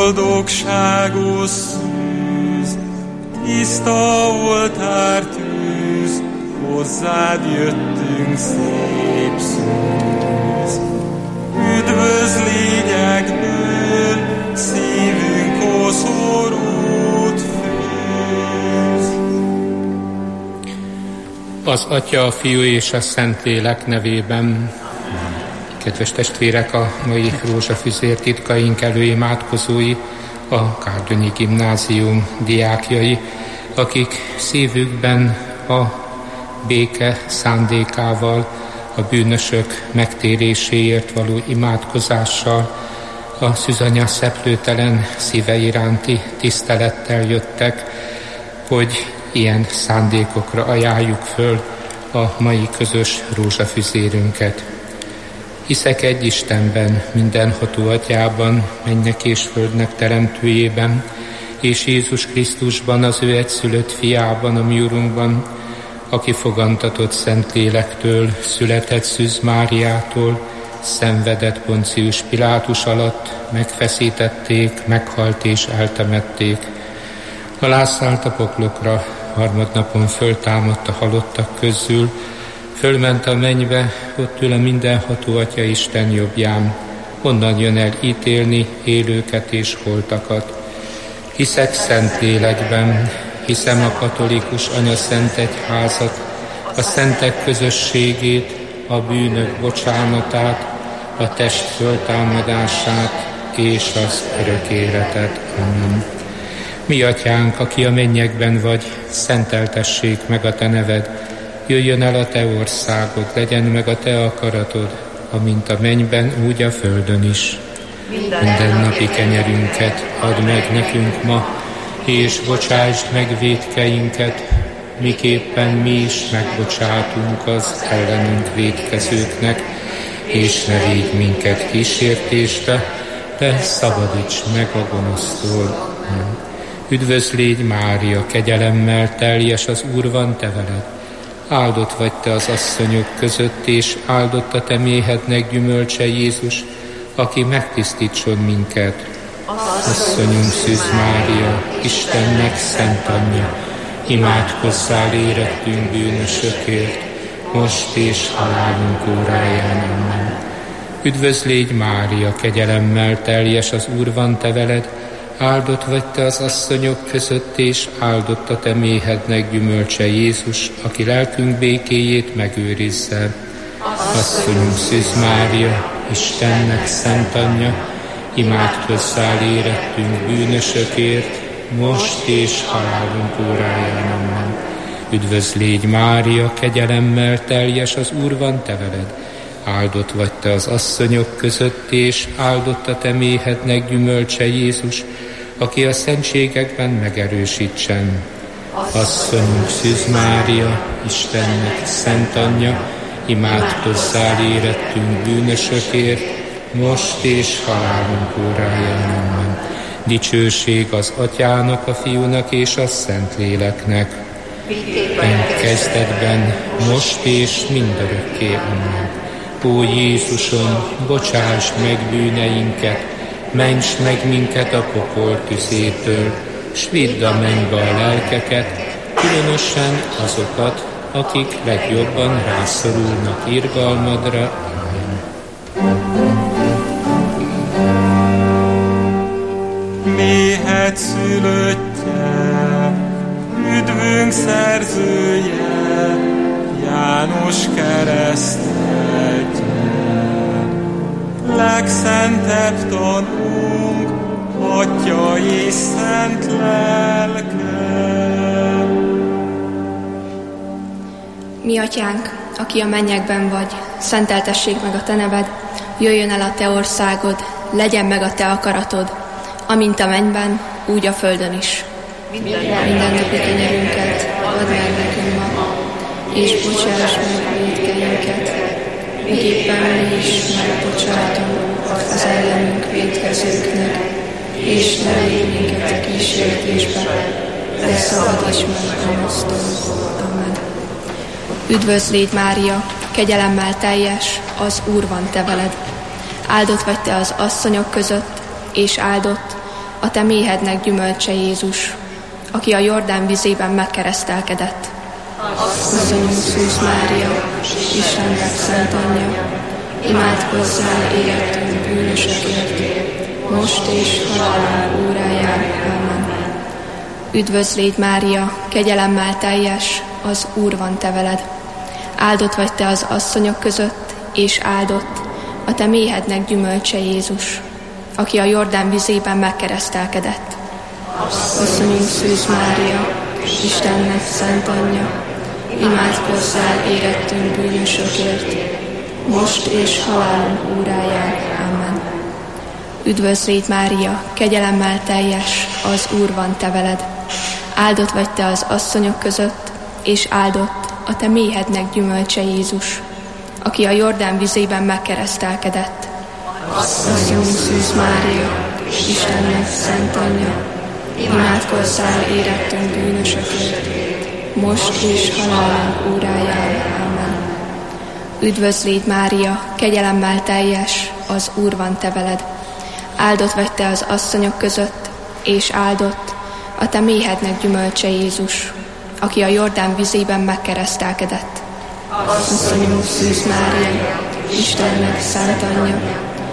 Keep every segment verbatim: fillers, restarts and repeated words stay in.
boldogságos szűz, tiszta oltártűz, hozzád jöttünk szép szűz. Üdvöz lényekből, szívünk koszorút fűz. Az Atya, a Fiú és a Szentlélek nevében. Kedves testvérek, a mai rózsafüzér titkaink előimádkozói, a Kárdonyi Gimnázium diákjai, akik szívükben a béke szándékával, a bűnösök megtéréséért való imádkozással, a szűzanya szeplőtelen szíve iránti tisztelettel jöttek, hogy ilyen szándékokra ajánljuk föl a mai közös rózsafüzérünket. Hiszek egy Istenben, mindenható Atyában, mennek és földnek teremtőjében, és Jézus Krisztusban, az ő egyszülött fiában, a mi Urunkban, aki fogantatott Szentlélektől, született Szűz Máriától, szenvedett Poncius Pilátus alatt, megfeszítették, meghalt és eltemették. Halászállt a poklokra, harmadnapon föltámadt a halottak közül, fölment a mennybe, ott ül a mindenható Atya Isten jobbján, onnan jön el ítélni élőket és holtakat. Hiszek Szentlélekben, hiszem a katolikus Anya Szent Egyházat, a szentek közösségét, a bűnök bocsánatát, a test föltámadását és az örök életet. Amen. Mi Atyánk, aki a mennyekben vagy, szenteltessék meg a Te neved, jöjjön el a Te országod, legyen meg a Te akaratod, amint a mennyben, úgy a földön is. Minden napi kenyerünket add meg nekünk ma, és bocsásd meg vétkeinket, miképpen mi is megbocsátunk az ellenünk vétkezőknek, és ne védj minket kísértésbe, de szabadíts meg a gonosztól. Üdvözl légy Mária, kegyelemmel teljes, az Úr van te veled. Áldott vagy te az asszonyok között, és áldott a te méhednek gyümölcse Jézus, aki megtisztítson minket. Asszonyunk Szűz Mária, Istennek szent anyja, imádkozzál érettünk bűnösökért, most és halálunk óráján. Amen. Üdvözl légy Mária, kegyelemmel teljes, az Úr van te veled, áldott vagy te az asszonyok között, és áldott a te méhednek gyümölcse Jézus, aki lelkünk békéjét megőrizze. Asszonyunk Szűz Mária, Istennek szent anyja, imádkozzál érettünk bűnösökért, most és halálunk óráján. Amen. Üdvözl légy Mária, kegyelemmel teljes, az Úr van te veled, áldott vagy te az asszonyok között, és áldott a te méhednek gyümölcse Jézus, aki a szentségekben megerősítsen. Asszonyunk Szűz Mária, Istennek szent anyja, imádkozzál érettünk bűnösökért, most és halálunk óráján. Amen. Dicsőség az Atyának, a Fiúnak és a Szentléleknek. Kezdetben, most és mindörökké. Amen. Ó Jézusom, bocsásd meg bűneinket, ments meg minket a pokol tüzétől, s vidd a mennybe a lelkeket, különösen azokat, akik legjobban rászorulnak irgalmadra. Amen. Méhed szülöttje, üdvünk szerzője, János kereszteltje, legszentebb tanunk, Atya és szent lelke. Mi Atyánk, aki a mennyekben vagy, szenteltessék meg a te neved, jöjjön el a te országod, legyen meg a te akaratod, amint a mennyben, úgy a földön is. Minden napi kenyerünket add meg nekünk ma, és bocsáss meg vétkeinket, miképpen mi is megbocsátunk az ellenünk vétkezőknek, és ne védj minket a kísértésbe, de szabadíts meg a gonosztól. Amen. Üdvözl légy Mária, kegyelemmel teljes, az Úr van te veled. Áldott vagy te az asszonyok között, és áldott a te méhednek gyümölcse Jézus, aki a Jordán vizében megkeresztelkedett. Asszonyunk Szűz Mária, Istennek szent anyja, imádkozzál érettünk bűnösökért, most és halálunk óráján. Amen. Üdvözlégy Mária, kegyelemmel teljes, az Úr van te veled. Áldott vagy te az asszonyok között, és áldott a te méhednek gyümölcse Jézus, aki a Jordán vizében megkeresztelkedett. Asszonyunk Szűz Mária, Istennek szent anyja, imádkozzál érettünk bűnösökért, most és halálunk óráján. Amen. Üdvözlégy Mária, kegyelemmel teljes, az Úr van te veled. Áldott vagy te az asszonyok között, és áldott a te méhednek gyümölcse Jézus, aki a Jordán vizében megkeresztelkedett. Asszonyunk Szűz Mária, Istennek szent anyja, imádkozzál érettünk bűnösökért, most és halálunk óráján. Amen. Üdvözlégy Mária, kegyelemmel teljes, az Úr van te veled. Áldott vagy te az asszonyok között, és áldott a te méhednek gyümölcse Jézus, aki a Jordán vizében megkeresztelkedett. Asszonyunk Szűz Mária, Istennek szent anyja,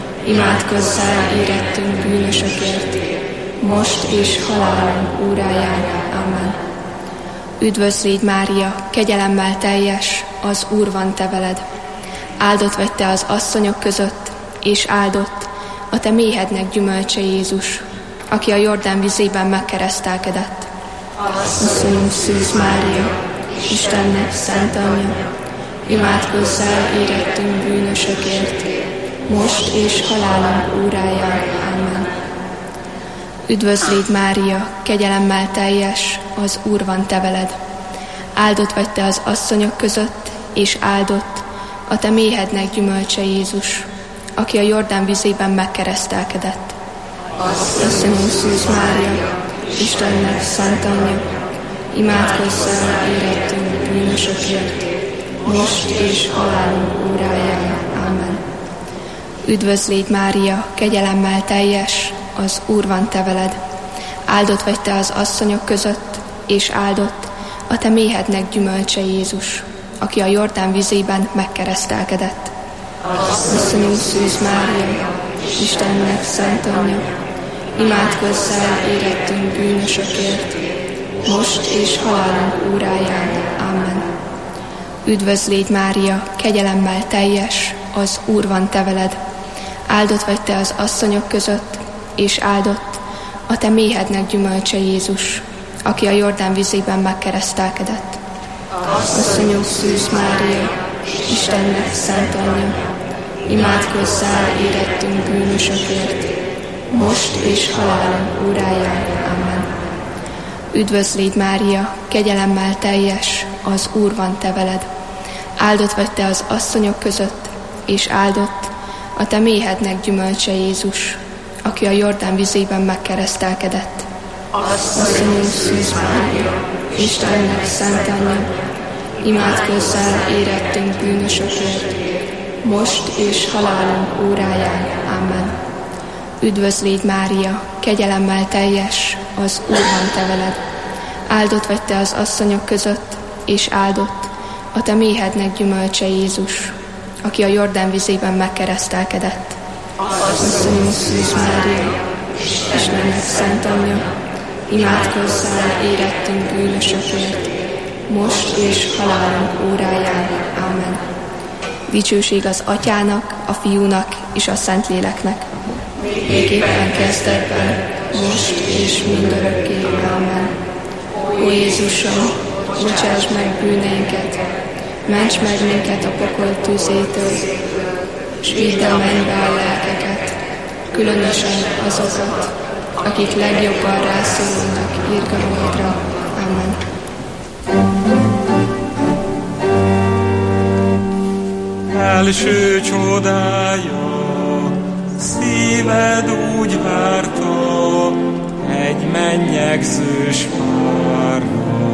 imádkozzál érettünk bűnösökért, most és halálunk óráján. Amen. Üdvözlégy Mária, kegyelemmel teljes, az Úr van te veled. Áldott vagy te az asszonyok között, és áldott a te méhednek gyümölcse Jézus, aki a Jordán vizében megkeresztelkedett. Asszonyunk Szűz Mária, Istennek szent anyja, imádkozzál érettünk bűnösökért, most és halálunk óráján. Amen. Üdvözlégy Mária, kegyelemmel teljes, az Úr van te veled. Áldott vagy te az asszonyok között, és áldott a te méhednek gyümölcse Jézus, aki a Jordán vizében megkeresztelkedett. Asszonyunk Szűz Mária, Istennek szent anyja, imádkozzál érettünk bűnösökért, most és halálunk óráján. Amen. Üdvözlégy Mária, kegyelemmel teljes, az Úr van te veled. Áldott vagy te az asszonyok között, és áldott a te méhednek gyümölcse Jézus, aki a Jordán vizében megkeresztelkedett. Asszonyunk Szűz Mária, Istennek szent anyja, imádkozzál érettünk bűnösökért, most és halálunk óráján. Amen. Üdvözlégy Mária, kegyelemmel teljes, az Úr van te veled. Áldott vagy te az asszonyok között, és áldott a te méhednek gyümölcse Jézus, aki a Jordán vizében megkeresztelkedett. Asszonyunk Szűz Mária, Istennek szent anyja, imádkozzál érettünk bűnösökért, most és halálunk óráján. Amen. Üdvözlégy Mária, kegyelemmel teljes, az Úr van te veled. Áldott vagy te az asszonyok között, és áldott a te méhednek gyümölcse Jézus, aki a Jordán vizében megkeresztelkedett. Asszonyunk Szűz Mária, Istennek szent anyja, imádkozzál érettünk bűnösökért, most és halálunk óráján. Amen. Üdvözlégy Mária, kegyelemmel teljes, az Úr van te veled. Áldott vagy te az asszonyok között, és áldott a te méhednek gyümölcse Jézus, aki a Jordán vizében megkeresztelkedett. Asszonyunk Szűz Mária, Istennek szent anyja, imádkozzál érettünk bűnösökért, most és halálunk óráján. Amen. Dicsőség az Atyának, a Fiúnak és a Szentléleknek. Végképpen kezdetben, most és mindörökké. Amen. Ó Jézusom, bocsáss meg bűneinket, ments meg minket a pokol tüzétől, s vidd a mennybe a lelkeket, különösen azokat, akik legjobban rászorulnak irgalmaidra. Amen. Első csodája, szíved úgy várta, egy mennyegzős párra.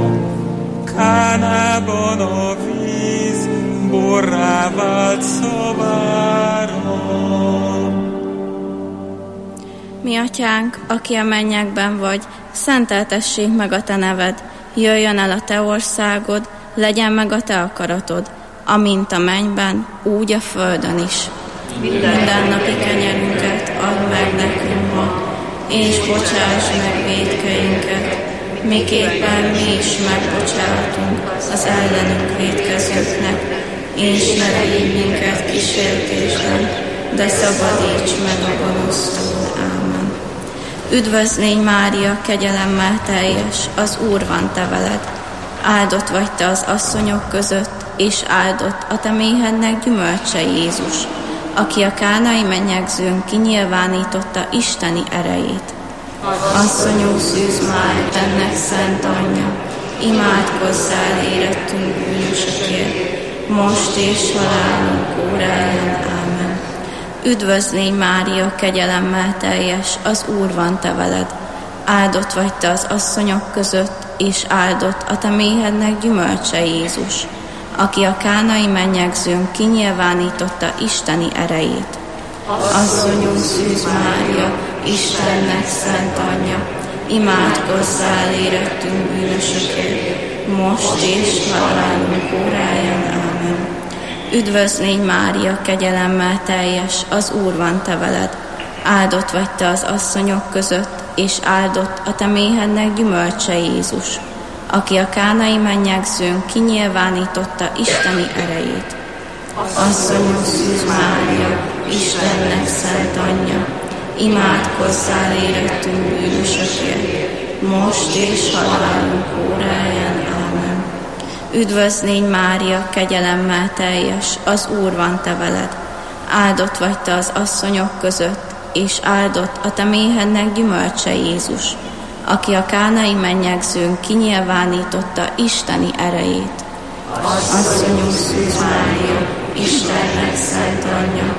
Kánában a víz borrá vált szabára. Mi atyánk, aki a mennyekben vagy, szenteltessék meg a te neved, jöjjön el a te országod, legyen meg a te akaratod, amint a mennyben, úgy a földön is. Mindennapi kenyerünket add meg nekünk ma, és bocsáss meg vétkeinket, miképpen mi is megbocsátunk az ellenünk vétkezőknek, és ne vigy minket kísértésben, de szabadíts meg a gonosztól. Ámen. Üdvözl légy, Mária, kegyelemmel teljes, az Úr van te veled. Áldott vagy te az asszonyok között, és áldott a te méhednek gyümölcse Jézus, aki a kánai mennyegzőn kinyilvánította isteni erejét. Asszonyunk szűz máj, ennek szent anyja, imádkozzál érettünk bűnösökért, most és halálunk óráján. Ámen. Üdvözl légy, Mária, kegyelemmel teljes, az Úr van te veled. Áldott vagy te az asszonyok között, és áldott a te méhednek gyümölcse Jézus, aki a kánai mennyegzőn kinyilvánította isteni erejét. Asszonyunk szűz Mária, Istennek szent anyja, imádkozzál érettünk bűnösökért, most és halálunk óráján. Ámen. Üdvözl légy, Mária, kegyelemmel teljes, az Úr van te veled. Áldott vagy te az asszonyok között, és áldott a te méhednek gyümölcse Jézus, aki a kánai mennyegzőn kinyilvánította isteni erejét. Asszonyunk szűz Mária, Istennek szent anyja, imádkozzál érettünk bűnösökért, most és halálunk óráján. Ámen. Üdvözl légy, Mária, kegyelemmel teljes, az Úr van te veled. Áldott vagy te az asszonyok között, és áldott a te méhednek gyümölcse Jézus, aki a kánai mennyegzőn kinyilvánította isteni erejét. Asszonyunk szűz Mária, Istennek szent anyja,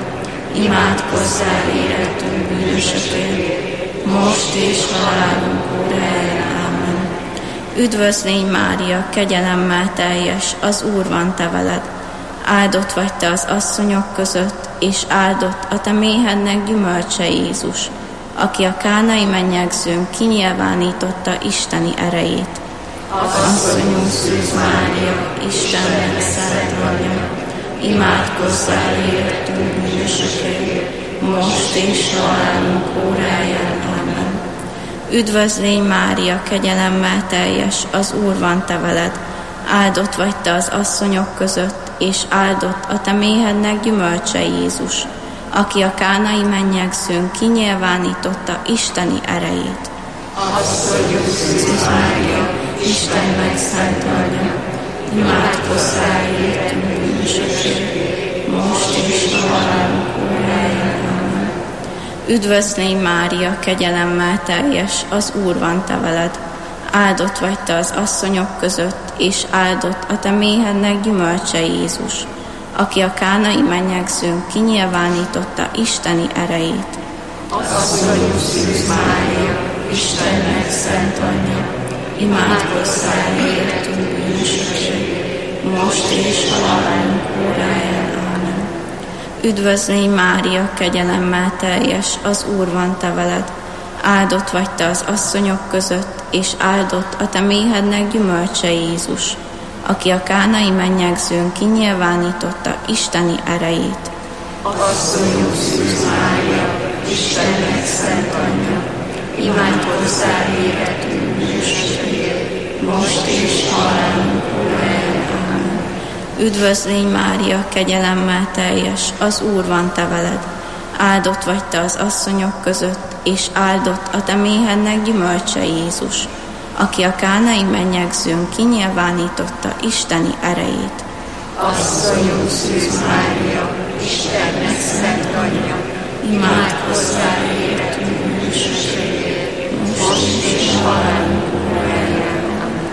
imádkozzál érettünk bűnösökért, most és halálunk óráján. Ámen. Üdvözl légy, Mária, kegyelemmel teljes, az Úr van te veled. Áldott vagy te az asszonyok között, és áldott a te méhednek gyümölcse Jézus, aki a kánai mennyegzőn kinyilvánította isteni erejét. Asszonyunk szűz Mária, Istennek szent anyja, imádkozzál érettünk bűnösökért, most és halálunk óráján. Ámen. Üdvözl légy, Mária, kegyelemmel teljes, az Úr van te veled. Áldott vagy te az asszonyok között, és áldott a te méhednek gyümölcse Jézus, aki a kánai mennyegzőn kinyilvánította isteni erejét. Asszonyunk szűz Mária, Istennek szent anyja, imádkozzál érettünk bűnösökért, most és halálunk óráján. Ámen. Üdvözl légy, Mária, kegyelemmel teljes, az Úr van te veled. Áldott vagy te az asszonyok között, és áldott a te méhednek gyümölcse Jézus, aki a kánai mennyegzőn kinyilvánította isteni erejét. Asszonyunk szűz Mária, Istennek szent anyja, imádkozzál érettünk bűnösökért, most és halálunk óráján. Ámen. Üdvözl légy, Mária, kegyelemmel teljes, az Úr van te veled. Áldott vagy te az asszonyok között, és áldott a te méhednek gyümölcse Jézus, aki a kánai mennyegzőn kinyilvánította isteni erejét. Asszonyunk szűz Mária, Istennek szent anyja, imádkozzál érettünk bűnösökért, most és halálunk óráján. Ámen. Üdvözl légy, Mária, kegyelemmel teljes, az Úr van te veled. Áldott vagy te az asszonyok között, és áldott a te méhednek gyümölcse Jézus, aki a kánai mennyegzőn kinyilvánította isteni erejét. Asszonyunk szűz Mária, Istennek szent anyja, imádkozzál érettünk bűnösökért, most és halálunk óráján.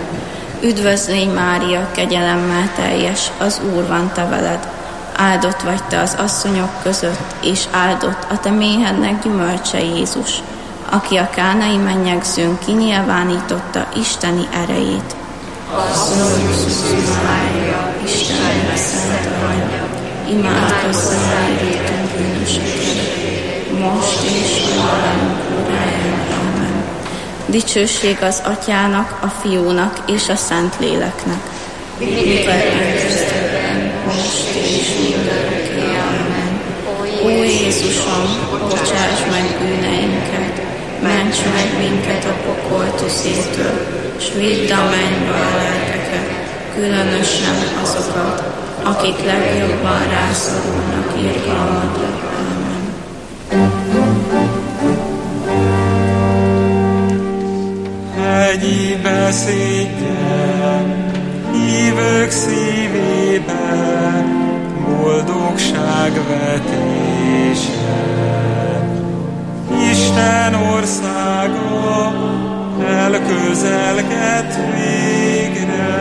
Üdvözl légy, Mária, kegyelemmel teljes, az Úr van te veled. Áldott vagy te az asszonyok között, és áldott a te méhednek gyümölcse Jézus, aki a kánai mennyegzőn kinyilvánította isteni erejét. Asszonyunk szűz Mária, Istennek szent anyja, imádkozzál érettünk bűnösökért, most is halálunk óráján. Amen. Dicsőség az Atyának, a Fiúnak és a Szentléleknek. Mindkettőben, most és mindörökké. Amen. Ó Jézusom, bocsáss meg bűneinket, ments meg minket a pokol tüzétől, s vidd a mennybe a lelkeket, különösen azokat, akik legjobban rászorulnak irgalmadra. Amen. Hegyi beszédje, hívők szívébe, boldogság vetése. Isten országa elközelgett végre.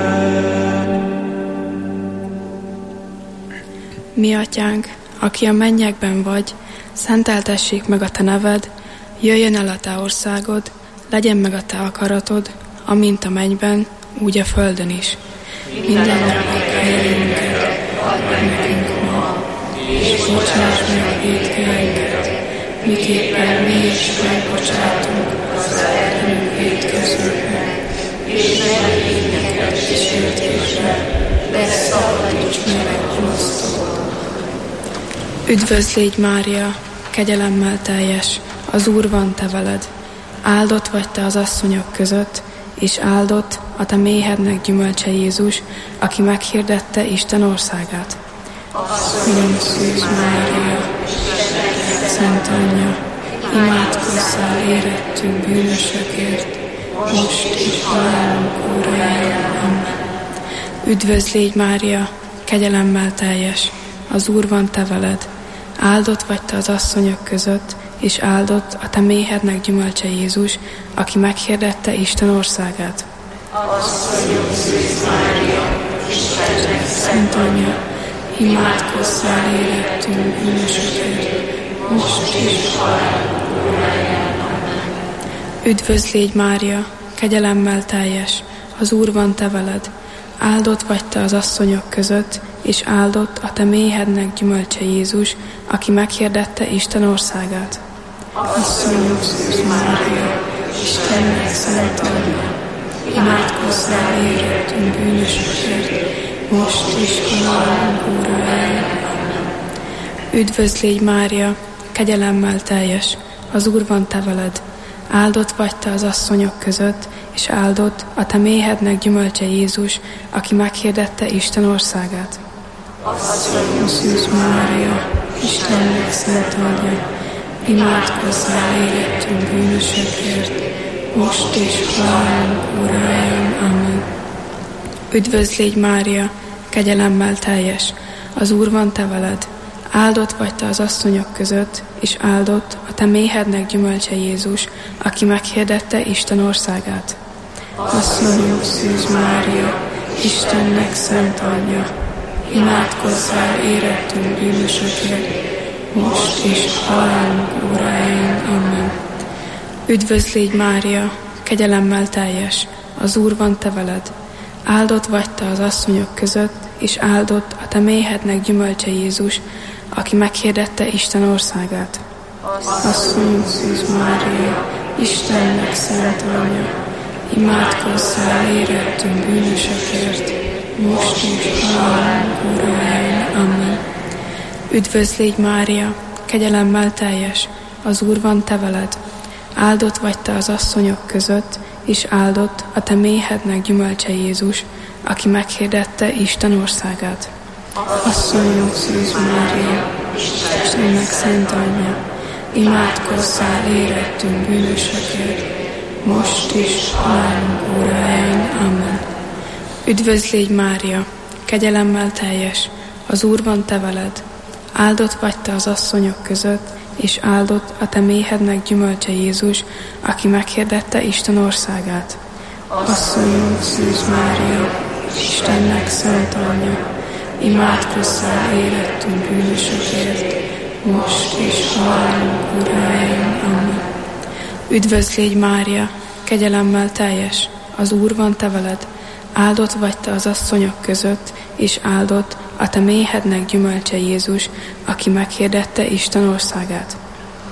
Mi atyánk, aki a mennyekben vagy, szenteltessék meg a te neved, jöjjön el a te országod, legyen meg a te akaratod, amint a mennyben, úgy a földön is. Minden nap helyünket add meg nekünk ma, és bocsáss meg a vétkeinket, miképpen mi is megbocsátunk az ellenünk vétkezőknek, és ne vigy minket kísértésbe, de szabadíts meg a gonosztól. Üdvözl légy, Mária, kegyelemmel teljes, az Úr van te veled. Áldott vagy te az asszonyok között, és áldott a te méhednek gyümölcse Jézus, aki meghirdette Isten országát. Asszonyom Szűz Mária, Szent Anyja, imádkozzál érettünk bűnösökért, most és halálunk óráján. Amen. Üdvözl légy, Mária, kegyelemmel teljes, az Úr van te veled. Áldott vagy te az asszonyok között, és áldott a te méhednek gyümölcse Jézus, aki meghirdette Isten országát. Asszonyom Szűz Mária, Istennek Szent Anyja, imádkozzál érettünk bűnösökért, most és halálunk óráján. Amen. Üdvözl légy, Mária, kegyelemmel teljes, az Úr van te veled. Áldott vagy te az asszonyok között, és áldott a te méhednek gyümölcse Jézus, aki meghirdette Isten országát. Asszonyom Szűz Mária, Istennek Szent Anyja, imádkozzál érettünk bűnösökért, most is halálunk óráján. Amen. Üdvözl légy, Mária, kegyelemmel teljes, az Úr van te veled. Áldott vagy te az asszonyok között, és áldott a te méhednek gyümölcse Jézus, aki meghirdette Isten országát. Asszonyom Szűz Mária, Istennek Szent Anyja, imádkozzál érettünk bűnösökért, most és halálunk óráján. Amen. Üdvözl légy, Mária, kegyelemmel teljes, az Úr van te veled. Áldott vagy te az asszonyok között, és áldott a te méhednek gyümölcse Jézus, aki meghirdette Isten országát. Asszonyom Szűz Mária, Istennek Szent Anyja, imádkozzál érettünk bűnösökért, most is halálunk óráján. Amen. Üdvözl légy, Mária, kegyelemmel teljes, az Úr van te veled. Áldott vagy te az asszonyok között, és áldott a te méhednek gyümölcse Jézus, aki meghirdette Isten országát. Asszonyom Szűz Mária, Istennek Szent Anyja, imádkozzál érettünk bűnösökért, most is halálunk óráján. Amen. Üdvözl légy, Mária, kegyelemmel teljes, az Úr van te veled. Áldott vagy te az asszonyok között, és áldott a te méhednek gyümölcse Jézus, aki meghirdette Isten országát. Asszonyom Szűz Mária, Istennek Szent Anyja, imádkozzál érettünk bűnösökért, most is halálunk óráján. Amen. Üdvözl légy, Mária, kegyelemmel teljes, az Úr van te veled. Áldott vagy te az asszonyok között, és áldott a te méhednek gyümölcse Jézus, aki meghirdette Isten országát. Asszonyom Szűz Mária, Istennek Szent Anyja, imádkozzál érettünk bűnösökért, most is halálunk óráján. Amen. Üdvözl légy, Mária, kegyelemmel teljes, az Úr van te veled. Áldott vagy te az asszonyok között, és áldott a te méhednek gyümölcse Jézus, aki meghirdette Isten országát.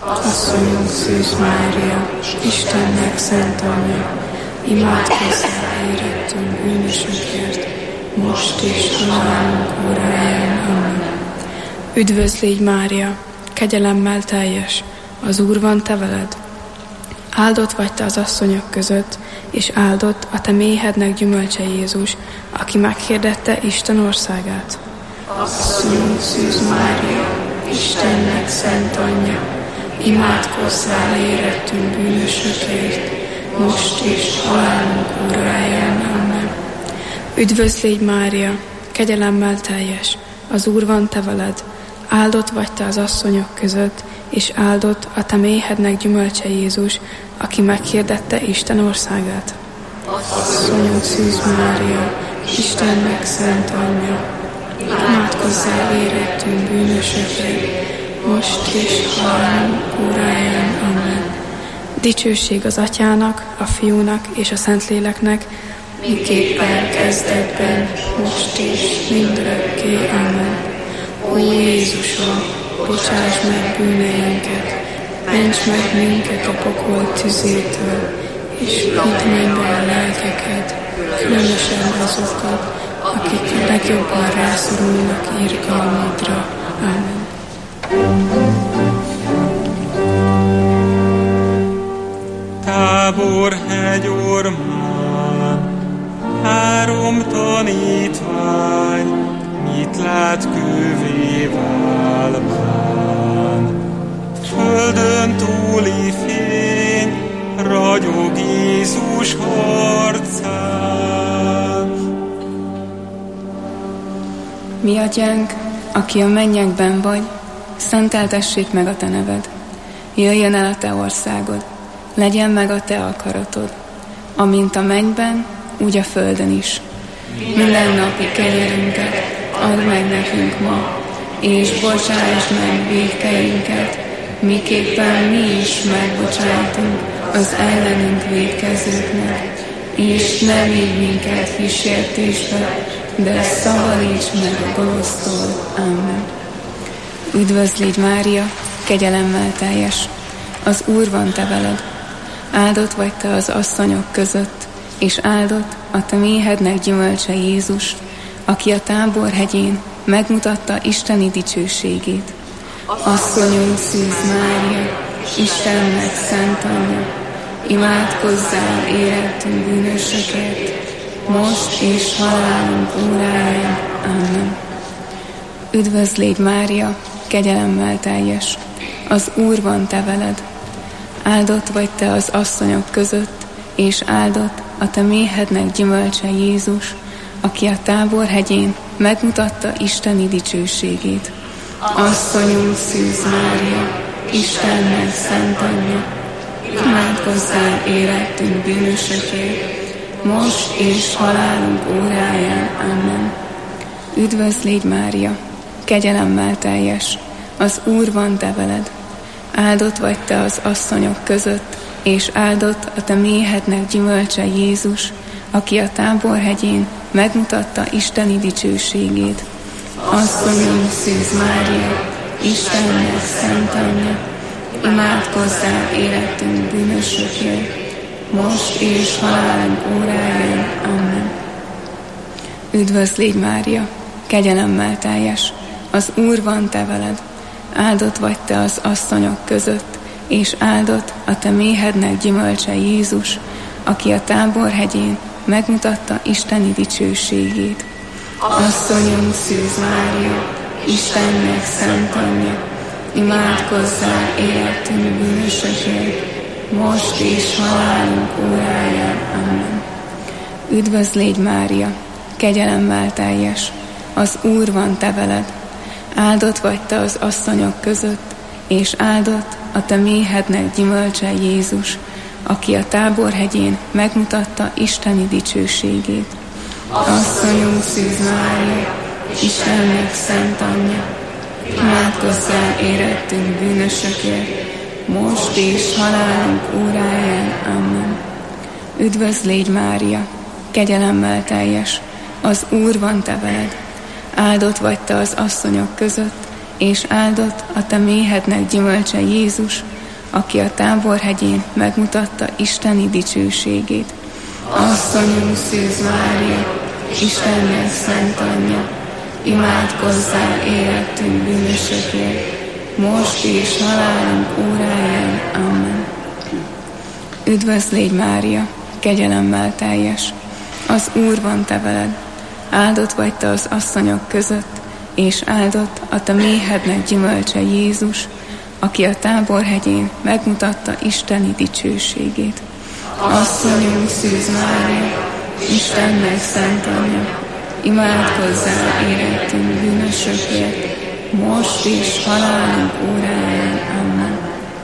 Asszonyunk Szűz Mária, Istennek szent anyja, imádkozzál érettünk bűnösökért, most és halálunk óráján. Amen. Üdvözl légy, Mária, kegyelemmel teljes, az Úr van te veled. Áldott vagy te az asszonyok között, és áldott a te méhednek gyümölcse Jézus, aki meghirdette Isten országát. Asszonyunk Szűz Mária, Istennek szent anyja, imádkozzál érettünk bűnösökért, most és halálunk óráján. Amen. Üdvözl légy, Mária, kegyelemmel teljes, az Úr van te veled. Áldott vagy te az asszonyok között, és áldott a te méhednek gyümölcse Jézus, aki meghirdette Isten országát. Asszonyunk Szűz Mária, Istennek szent anyja, imádkozzál érettünk bűnösökért, most és halálunk óráján. Amen. Dicsőség az Atyának, a Fiúnak és a Szentléleknek, miképpen kezdetben, most és mindörökké. Amen. Ó Jézusom, bocsáss meg bűneinket, ments meg minket a pokol tüzétől, és vidd mennybe a lelkeket, különösen azokat, akik a legjobban rászorulnak irgalmadra. Amen. Tábor hegyormán, három tanítvány, mit lát kővé válván. Földön túli fény, ragyog Jézus arcán. Mi atyánk, aki a mennyekben vagy, szenteltessék meg a te neved. Jöjjön el a te országod, legyen meg a te akaratod, amint a mennyben, úgy a földön is. Minden napi kenyerünket add meg nekünk ma, és bocsáss meg vétkeinket, miképpen mi is megbocsájtunk az ellenünk vétkezőknek, és ne vigy minket kísértésbe, de szabadíts meg a gonosztól. Amen. Üdvözl légy, Mária, kegyelemmel teljes, az Úr van te veled. Áldott vagy te az asszonyok között, és áldott a te méhednek gyümölcse Jézus, aki a Tábor hegyén megmutatta isteni dicsőségét. Asszonyunk Szűz Mária, Istennek szent anyja, imádkozzál érettünk bűnösökért, most és halálunk óráján. Amen. Üdvözl légy, Mária, kegyelemmel teljes, az Úr van te veled. Áldott vagy te az asszonyok között, és áldott a te méhednek gyümölcse Jézus, aki a Tábor hegyén megmutatta isteni dicsőségét. Asszonyunk Szűz Mária, Istennek szent anyja, imádkozzál érettünk bűnösökért, most és halálunk óráján. Amen. Üdvözl légy, Mária, kegyelemmel teljes, az Úr van te veled. Áldott vagy te az asszonyok között, és áldott a te méhednek gyümölcse Jézus, aki a Tábor hegyén megmutatta isteni dicsőségét. Asszonyunk Szűz Mária, Istennek szent anyja, imádkozzál érettünk bűnösökért, most és halálunk óráján. Amen. Üdvözl légy, Mária, kegyelemmel teljes, az Úr van te veled. Áldott vagy te az asszonyok között, és áldott a te méhednek gyümölcse Jézus, aki a Tábor hegyén megmutatta isteni dicsőségét. Asszonyunk Szűz Mária, Istennek szent anyja, imádkozzál érettünk bűnösökért, most és halálunk óráján. Amen. Üdvözl légy, Mária, kegyelemmel teljes, az Úr van te veled. Áldott vagy te az asszonyok között, és áldott a te méhednek gyümölcse Jézus, aki a Tábor hegyén megmutatta isteni dicsőségét. Asszonyunk Szűz Mária, Istennek szent anyja, imádkozzál érettünk bűnösökért, most és halálunk óráján. Amen. Üdvözl légy, Mária, kegyelemmel teljes, az Úr van te veled. Áldott vagy te az asszonyok között, és áldott a te méhednek gyümölcse Jézus, aki a Táborhegyén megmutatta isteni dicsőségét. Asszonyunk Szűz Mária, Istennek szent anyja, imádkozzál érettünk bűnösökért, most és halálunk óráján. Amen. Üdvözl légy Mária, kegyelemmel teljes, az Úr van te veled, áldott vagy te az asszonyok között, és áldott a te méhednek gyümölcse Jézus, aki a Táborhegyén megmutatta isteni dicsőségét. Asszonyunk Szűz Mária, Istennek szent anyja, imádkozzál érettünk bűnösökért, most és halálunk óráján. Amen.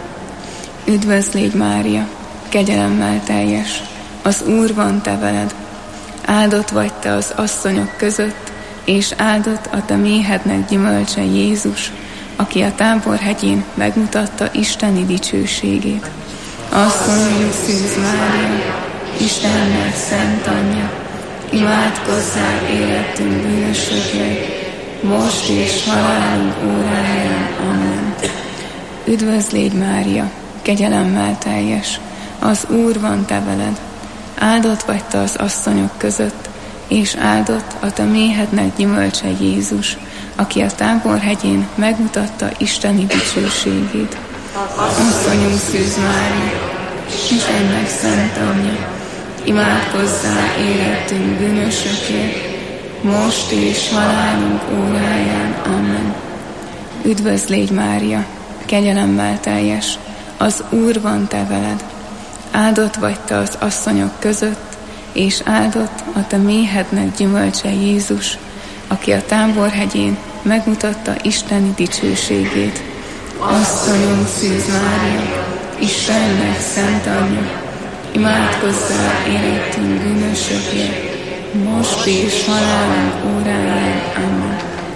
Üdvözl légy Mária, kegyelemmel teljes, az Úr van te veled, áldott vagy te az asszonyok között, és áldott a te méhednek gyümölcse Jézus, aki a Táborhegyén megmutatta isteni dicsőségét. Asszonyunk Szűz Mária, Istennek szent anyja, imádkozzál érettünk bűnösökért, most és halálunk óráján. Amen. Üdvözl légy Mária, kegyelemmel teljes, az Úr van te veled, áldott vagy te az asszonyok között, és áldott a te méhednek gyümölcse Jézus, aki a Táborhegyén megmutatta isteni dicsőségét. Asszonyunk Szűz Mária, Istennek szent anyja, imádkozzál érettünk bűnösökért, most és halálunk óráján. Amen. Üdvözl légy Mária, kegyelemmel teljes, az Úr van te veled, áldott vagy te az asszonyok között, és áldott a te méhednek gyümölcse Jézus, aki a Táborhegyén megmutatta isteni dicsőségét. Asszonyunk Szűz Mária, Istennek szent anyja, imádkozzál érettünk bűnösökért, most és halálunk óráján. Amen.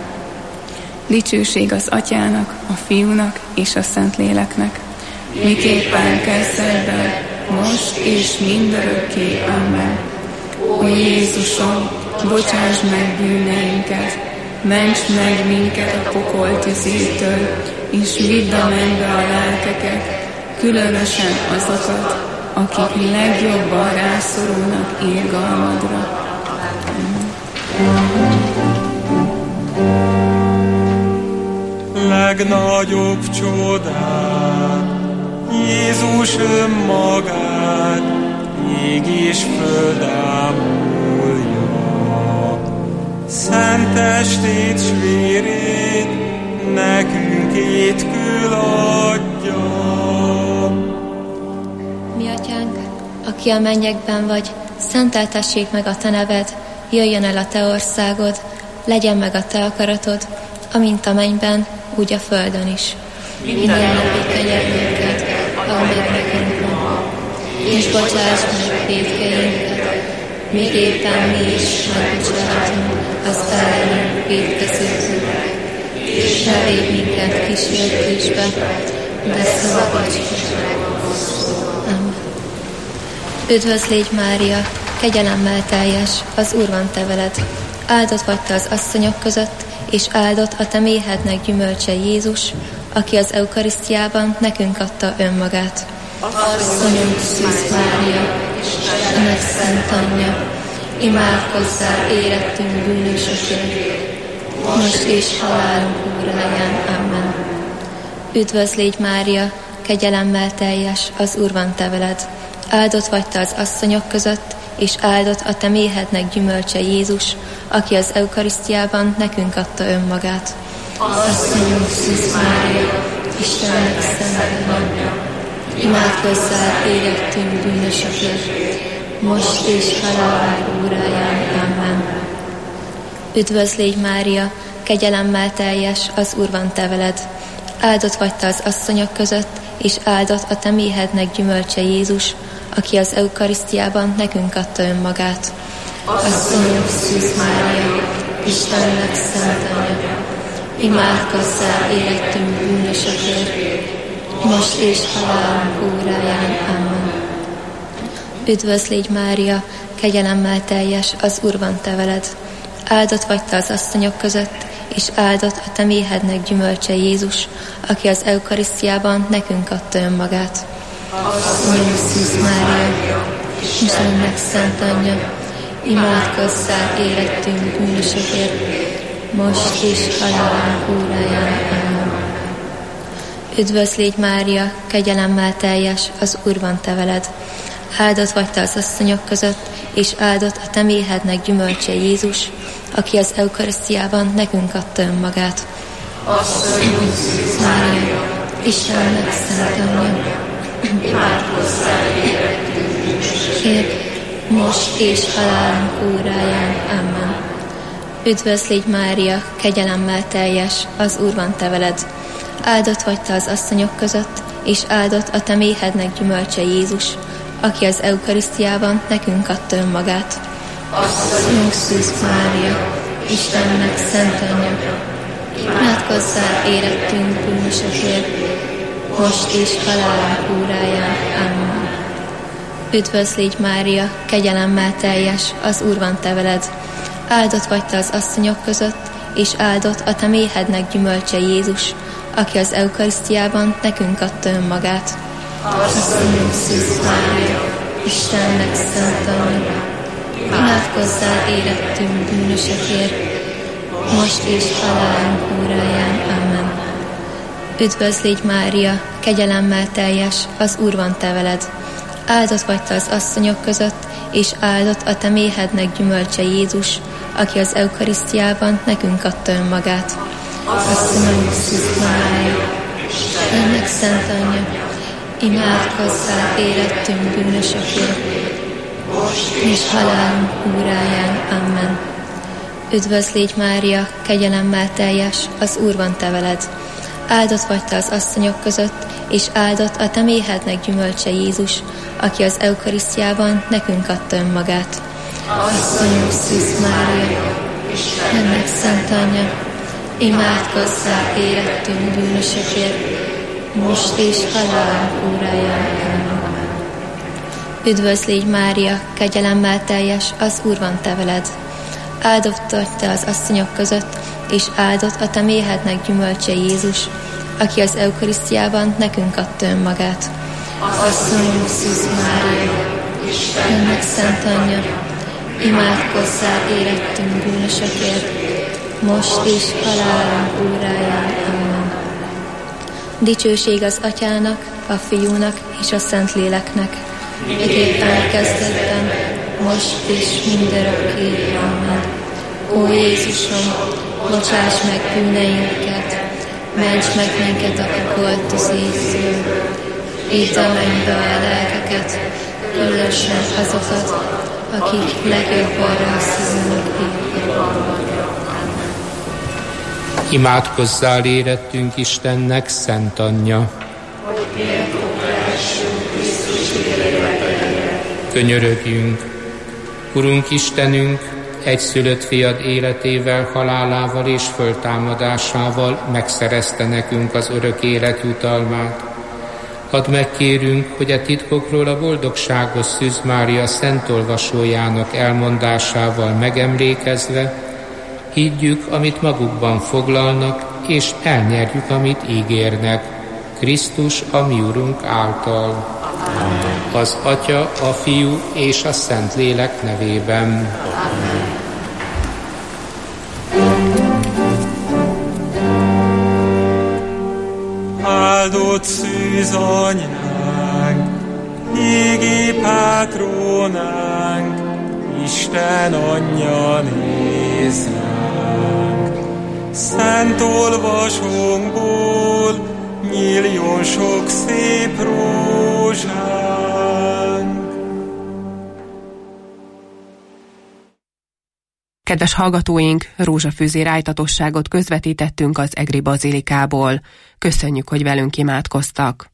Dicsőség az Atyának, a Fiúnak és a Szentléleknek, miképpen kezdetben, most és mindörökké. Amen. Ó Jézusom, bocsáss meg bűneinket, ments meg minket a pokol tüzétől, és vidd a mennybe a lelkeket, különösen azokat, akik legjobban rászorulnak irgalmadra. Legnagyobb csodát, Jézus önmagát, ég és föld ámulja. Szent testét s vérét nekünk étkül adja. Mi Atyánk, aki a mennyekben vagy, szenteltessék meg a te neved, jöjjön el a te országod, legyen meg a te akaratod, amint a mennyben, úgy a földön is. Minden napi kenyerünket add meg nekünk ma, és bocsáss meg vétkeinket, miképpen mi is megbocsátunk az ellenünk vétkezőknek, és ne védj minket kísértésbe, de szabadíts meg a rossztól. Amen. Üdvözl légy Mária, kegyelemmel teljes, az Úr van te veled, áldott vagy te az asszonyok között, és áldott a te méhednek gyümölcse Jézus, aki az eukarisztiában nekünk adta önmagát. Asszonyunk Szűz Mária, Istennek szent anyja, imádkozzál érettünk bűnösökért, most és halálunk óráján. Amen. Üdvözl légy Mária, kegyelemmel teljes, az Úr van te veled, áldott vagy te az asszonyok között, és áldott a te méhednek gyümölcse Jézus, aki az eukarisztiában nekünk adta önmagát. Asszonyunk Szűz Mária, Istennek szent anyja, imádkozzál érettünk bűnösökért, most és halálunk óráján. Amen. Üdvözl légy Mária, kegyelemmel teljes, az Úr van te veled, áldott vagy te az asszonyok között, és áldott a te méhednek gyümölcse Jézus, aki az eukarisztiában nekünk adta önmagát. Asszonyunk Szűz Mária, Istennek szent anyja, imádkozzál érettünk bűnösökért, most és halálunk óráján. Amen. Üdvözl légy Mária, kegyelemmel teljes, az Úr van te veled, áldott vagy te az asszonyok között, és áldott a te méhednek gyümölcse Jézus, aki az eukarisztiában nekünk adta önmagát. Asszonyom Szűz Mária, Istennek szent anyja, imádkozzál érettünk bűnösökért, most és halálunk óráján. Amen. Üdvözl légy Mária, kegyelemmel teljes, az Úr van te veled. Áldott vagy te az asszonyok között, és áldott a te méhednek gyümölcse Jézus, aki az eukarisztiában nekünk adta önmagát. Asszonyunk Szűz Mária, Istennek szent anyja, imádkozzál érettünk bűnösökért, most és halálunk óráján. Amen. Üdvözl légy Mária, kegyelemmel teljes, az Úr van te veled. Áldott vagy te az asszonyok között, és áldott a te méhednek gyümölcse Jézus, aki az eukarisztiában nekünk adta önmagát. Asszonyunk Szűz Mária, Istennek szent anyja, imádkozzál érettünk bűnösökért, most és halálunk óráján. Amen. Üdvözl légy Mária, kegyelemmel teljes, az Úr van te veled. Áldott vagy te az asszonyok között, és áldott a te méhednek gyümölcse Jézus, aki az eukarisztiában nekünk adta önmagát. Asszonyunk Szűz Mária, Istennek szent anyja, imádkozzál érettünk bűnösökért, most és halálunk óráján. Amen. Üdvözl légy Mária, kegyelemmel teljes, az Úr van te veled. Áldott vagy te az asszonyok között, és áldott a te méhednek gyümölcse Jézus, aki az eukarisztiában nekünk adta önmagát. Asszonyunk Szűz Mária, Istennek szent anyja, imádkozzál érettünk bűnösökért, most és halálunk óráján. Amen. Üdvözl légy Mária, kegyelemmel teljes, az Úr van te veled. Áldott vagy te az asszonyok között, és áldott a te méhednek gyümölcse Jézus, aki az eukarisztiában nekünk adta önmagát. Asszonyunk Szűz Mária, Istennek szent anyja, imádkozzál érettünk bűnösökért, most és halálunk óráján. Amen. Üdvözl légy Mária, kegyelemmel teljes, az Úr van te veled. Áldott vagy te az asszonyok között, és áldott a te méhednek gyümölcse Jézus, aki az eukarisztiában nekünk adta önmagát. Asszonyunk Szűz Mária, Istennek szent anyja, imádkozzál érettünk bűnösökért, most és halálunk óráján. Amen. Dicsőség az Atyának, a Fiúnak és a Szentléleknek, miképpen kezdetben, most és mindörökké. Amen. Ó Jézusom, bocsáss meg bűneinket, ments meg minket a pokolt tüzétől, vidd a mennybe a lelkeket, különösen azokat, akik legjobban szívnak éppen. Imádkozzál érettünk Istennek szent anyja. Könyörögjünk. Urunk Istenünk, egyszülött fiad életével, halálával és föltámadásával megszerezte nekünk az örök élet jutalmát. Add meg, kérünk, hogy a titkokról a boldogságos Szűz Mária szent olvasójának elmondásával megemlékezve, higgyük, amit magukban foglalnak, és elnyerjük, amit ígérnek. Krisztus, a mi Urunk által. Az Atya, a Fiú és a Szentlélek nevében. Áldott Szűz anyánk, égi pátronánk, Isten anyja néz ránk. Szent olvasónkból nyíljon sok szép rózsánk. Kedves hallgatóink, rózsafűzé rájtatosságot közvetítettünk az Egri Bazilikából. Köszönjük, hogy velünk imádkoztak.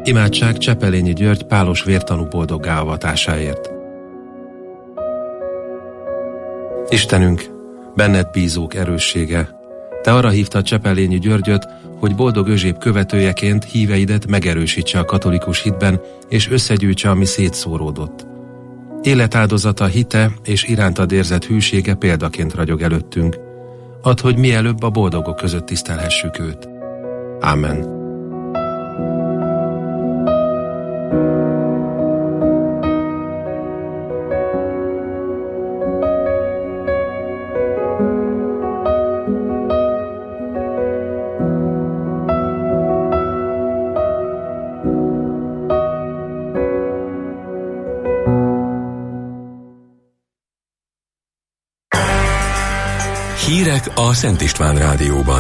Imádság Csepelényi György pálos vértanú boldoggá avatásáért. Istenünk, benned bízók erőssége, te arra hívtad Csepelényi Györgyöt, hogy boldog Özséb követőjeként híveidet megerősítse a katolikus hitben, és összegyűjtse, ami szétszóródott. Életáldozata, hite és irántad érzett hűsége példaként ragyog előttünk. Add, hogy mielőbb a boldogok között tisztelhessük őt. Ámen. Hírek a Szent István Rádióban.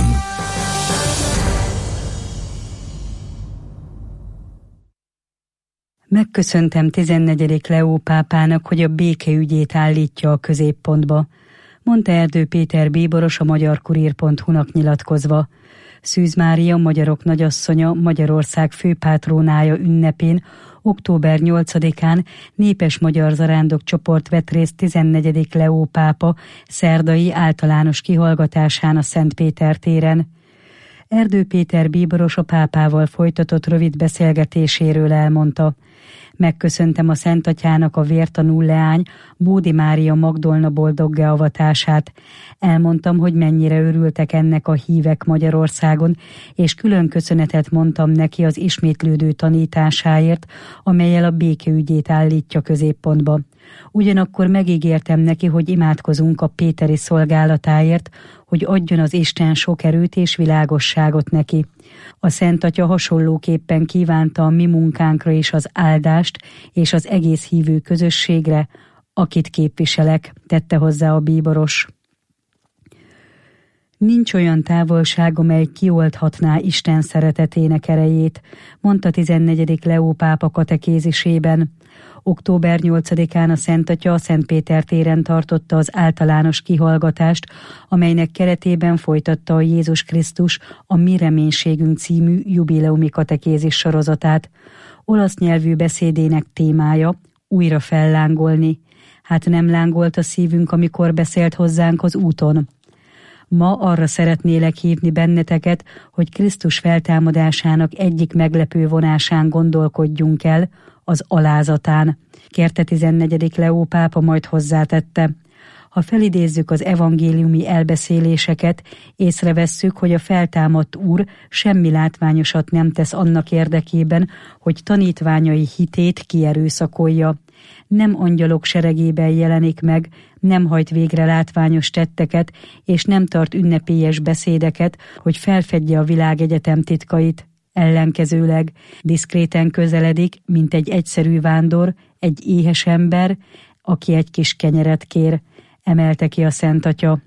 Megköszöntem tizennegyedik Leó pápának, hogy a béke ügyét állítja a középpontba, mondta Erdő Péter bíboros a magyarkurír pont hu-nak nyilatkozva. Szűz Mária, magyarok nagyasszonya, Magyarország főpátrónája ünnepén október nyolcadikán népes magyar zarándok csoport vett részt tizennegyedik Leó pápa szerdai általános kihallgatásán a Szent Péter téren. Erdő Péter bíboros a pápával folytatott rövid beszélgetéséről elmondta: megköszöntem a Szent Atyának a vértanú leány, Bódi Mária Magdolna boldoggá avatását. Elmondtam, hogy mennyire örültek ennek a hívek Magyarországon, és külön köszönetet mondtam neki az ismétlődő tanításáért, amellyel a békeügyét állítja középpontba. Ugyanakkor megígértem neki, hogy imádkozunk a péteri szolgálatáért, hogy adjon az Isten sok erőt és világosságot neki. A Szent Atya hasonlóképpen kívánta a mi munkánkra is az áldást és az egész hívő közösségre, akit képviselek, tette hozzá a bíboros. Nincs olyan távolság, amely kiolthatná Isten szeretetének erejét, mondta tizennegyedik Leó pápa katekézisében. október nyolcadikán a Szent Atya a Szent Péter téren tartotta az általános kihallgatást, amelynek keretében folytatta a Jézus Krisztus a Mi reménységünk című jubileumi katekézis sorozatát. Olasz nyelvű beszédének témája újra fellángolni. Hát nem lángolt a szívünk, amikor beszélt hozzánk az úton. Ma arra szeretnélek hívni benneteket, hogy Krisztus feltámadásának egyik meglepő vonásán gondolkodjunk el, az alázatán, kérte tizennegyedik Leó pápa, majd hozzátette: ha felidézzük az evangéliumi elbeszéléseket, észrevesszük, hogy a feltámadt Úr semmi látványosat nem tesz annak érdekében, hogy tanítványai hitét kierőszakolja. Nem angyalok seregében jelenik meg, nem hajt végre látványos tetteket, és nem tart ünnepélyes beszédeket, hogy felfedje a világegyetem titkait. Ellenkezőleg diszkréten közeledik, mint egy egyszerű vándor, egy éhes ember, aki egy kis kenyeret kér, emelte ki a Szent Atya.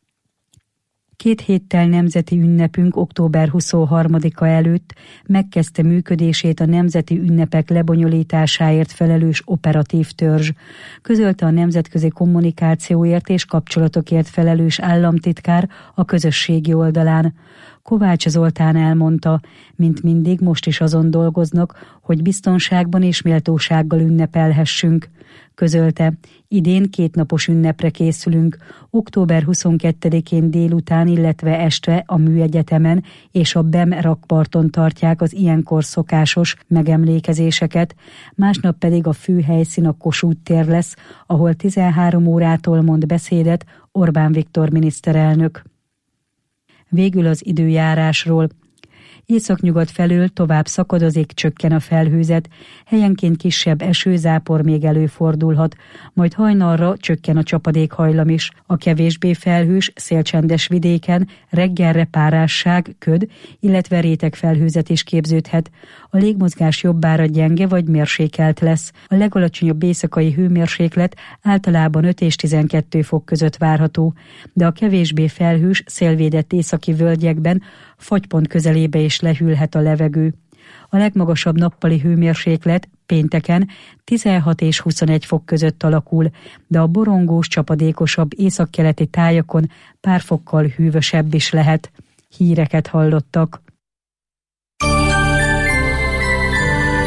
Két héttel nemzeti ünnepünk október huszonharmadika előtt megkezdte működését a nemzeti ünnepek lebonyolításáért felelős operatív törzs, közölte a nemzetközi kommunikációért és kapcsolatokért felelős államtitkár a közösségi oldalán. Kovács Zoltán elmondta, mint mindig most is azon dolgoznak, hogy biztonságban és méltósággal ünnepelhessünk. Közölte, idén kétnapos ünnepre készülünk, október huszonkettedikén délután, illetve este a Műegyetemen és a bé e em rakparton tartják az ilyenkor szokásos megemlékezéseket, másnap pedig a fő helyszín a Kossuth tér lesz, ahol tizenhárom órától mond beszédet Orbán Viktor miniszterelnök. Végül az időjárásról. Északnyugat felől tovább szakadozik, csökken a felhőzet, helyenként kisebb esőzápor még előfordulhat, majd hajnalra csökken a csapadékhajlam is. A kevésbé felhős, szélcsendes vidéken reggelre párásság, köd, illetve réteg felhőzet is képződhet. A légmozgás jobbára gyenge vagy mérsékelt lesz. A legalacsonyabb éjszakai hőmérséklet általában öt és tizenkettő fok között várható, de a kevésbé felhős, szélvédett északi völgyekben fagypont közelébe is lehűlhet a levegő. A legmagasabb nappali hőmérséklet pénteken tizenhat és huszonegy fok között alakul, de a borongós, csapadékosabb északkeleti tájakon pár fokkal hűvösebb is lehet. Híreket hallottak.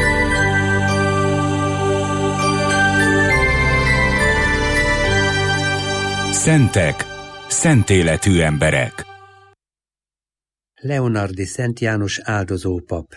Szentek, szent életű emberek. Leonardi Szent János áldozópap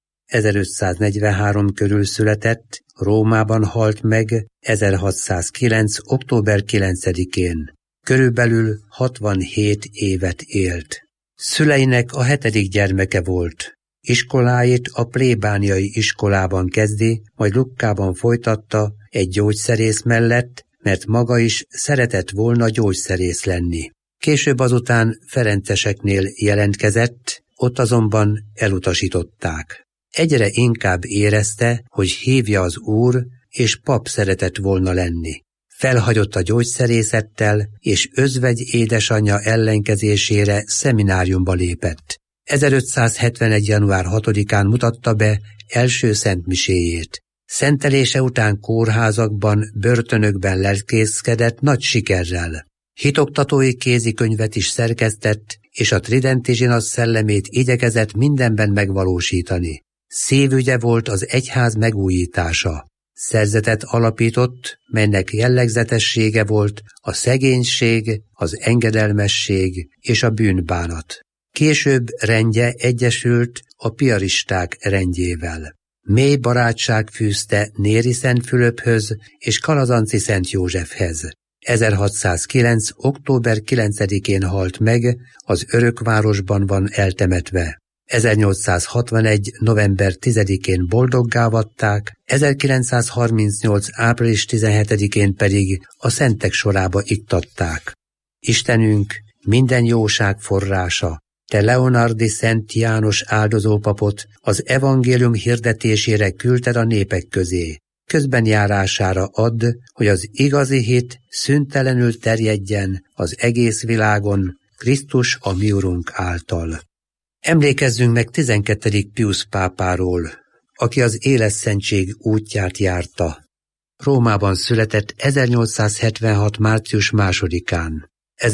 ezerötszáznegyvenhárom körül született, Rómában halt meg ezerhatszázkilenc. október kilencedikén. Körülbelül hatvanhét évet élt. Szüleinek a hetedik gyermeke volt. Iskoláit a plébániai iskolában kezdi, majd Lukkában folytatta egy gyógyszerész mellett, mert maga is szeretett volna gyógyszerész lenni. Később azután ferenceseknél jelentkezett, ott azonban elutasították. Egyre inkább érezte, hogy hívja az Úr, és pap szeretett volna lenni. Felhagyott a gyógyszerészettel, és özvegy édesanyja ellenkezésére szemináriumba lépett. ezerötszázhetvenegy. január hatodikán mutatta be első szentmiséjét. Szentelése után kórházakban, börtönökben lelkészkedett nagy sikerrel. Hitoktatói kézikönyvet is szerkesztett, és a tridenti zsinat szellemét igyekezett mindenben megvalósítani. Szívügye volt az egyház megújítása. Szerzetet alapított, melynek jellegzetessége volt a szegénység, az engedelmesség és a bűnbánat. Később rendje egyesült a piaristák rendjével. Mély barátság fűzte Néri Szent Fülöphöz és Kalazanci Szent Józsefhez. ezerhatszázkilenc. október kilencedikén halt meg, az Örökvárosban van eltemetve. ezernyolcszázhatvanegy. november tizedikén boldoggá vatták, ezerkilencszázharmincnyolc. április tizenhetedikén pedig a szentek sorába iktatták. Istenünk, minden jóság forrása, te Leonardi Szent János áldozópapot az evangélium hirdetésére küldted a népek közé. Közbenjárására add, hogy az igazi hit szüntelenül terjedjen az egész világon, Krisztus a mi Urunk által. Emlékezzünk meg tizenkettedik Piusz pápáról, aki az életszentség útját járta. Rómában született ezernyolcszázhetvenhat. március másodikán.